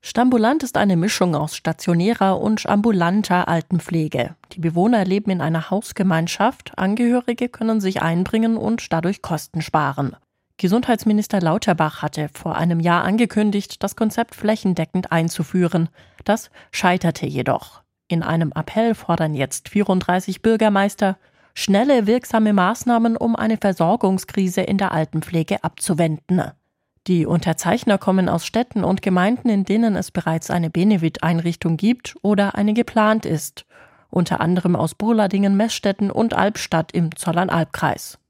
Stambulant ist eine Mischung aus stationärer und ambulanter Altenpflege. Die Bewohner leben in einer Hausgemeinschaft, Angehörige können sich einbringen und dadurch Kosten sparen. Gesundheitsminister Lauterbach hatte vor einem Jahr angekündigt, das Konzept flächendeckend einzuführen. Das scheiterte jedoch. In einem Appell fordern jetzt 34 Bürgermeister schnelle, wirksame Maßnahmen, um eine Versorgungskrise in der Altenpflege abzuwenden. Die Unterzeichner kommen aus Städten und Gemeinden, in denen es bereits eine Benefit-Einrichtung gibt oder eine geplant ist. Unter anderem aus Burladingen, Meßstetten und Albstadt im Zollernalbkreis.